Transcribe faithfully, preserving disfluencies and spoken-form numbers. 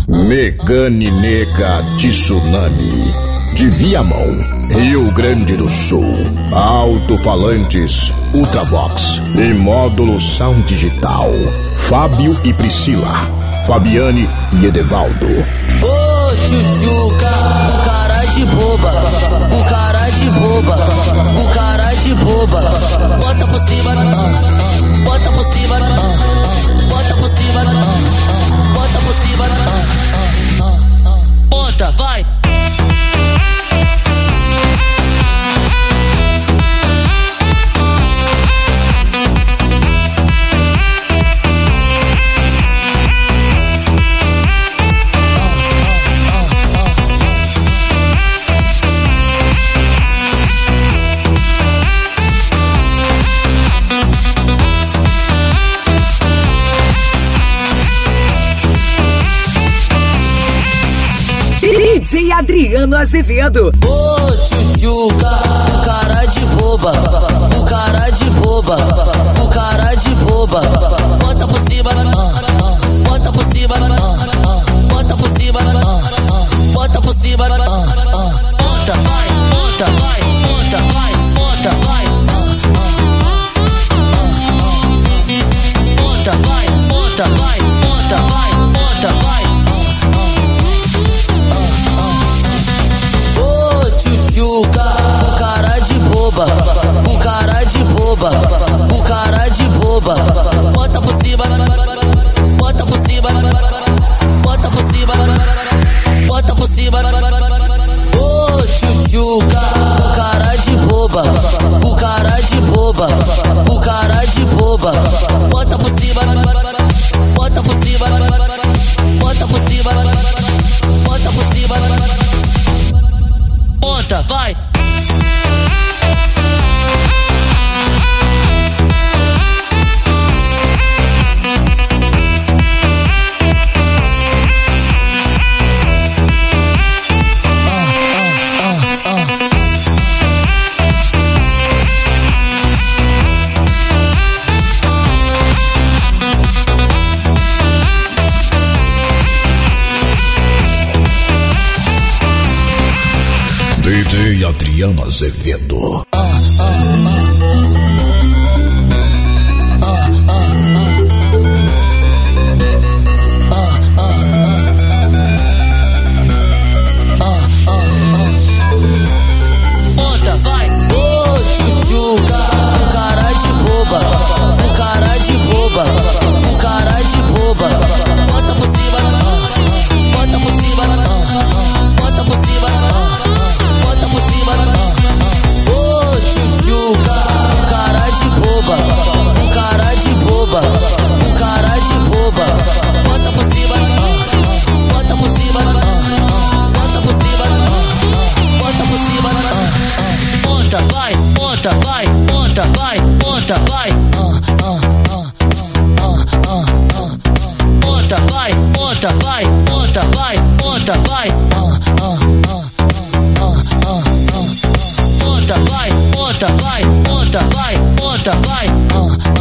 Megane Nega Tsunami, de Viamão, Rio Grande do Sul. Alto-falantes Ultravox e módulo Sound Digital. Fábio e Priscila, Fabiane e Edevaldo. Ô tchutchuca, o cara de boba, o cara de boba, o cara de boba. Bota por cima, uh, bota por cima, uh, bota por cima, uh, bota por cima, uh, uh, uh. Bota, vai. D J Adriano Azevedo. Ô tchutchuca, o cara de boba, o cara de boba, o cara de boba. Bota por cima, uh, uh, bota por cima, uh, uh, bota por cima, uh, uh, bota por cima, uh, uh. Bota, vai, bota, vai, bota, vai, bota, vai, uh, uh, uh, uh. Bota, vai, bota, vai, bota, vai, bota, vai. Tchutchuca, o cara de boba, o cara de boba, o cara de boba. Bota por cima, bota por cima, bota por cima, bota por cima. Ô tchutchuca, o cara de boba, o cara de boba, o cara de boba. Bota por cima, bota por cima, bota por cima, bota por cima. Bota, vai! D J Adriano Azevedo. Bota, vai! Ô tchutchuca, o cara de boba, o cara de boba, o cara de boba. Bota por cima, uh, bota por cima, uh, bota por cima, uh, bota por cima, uh. Ô tchutchuca, o cara de boba, o cara de boba, o cara de boba. Bota por cima, uh, bota por cima, uh, bota por cima, uh, bota por cima, uh. Bota, vai, bota, vai, bota, vai, bota, vai. Uh, uh, uh, uh, uh, uh. Bota, vai, bota, vai, bota, vai, bota, vai. Uh, uh, uh, uh, uh, uh. Bota, vai, bota, vai, bota, vai, bota, vai. Uh,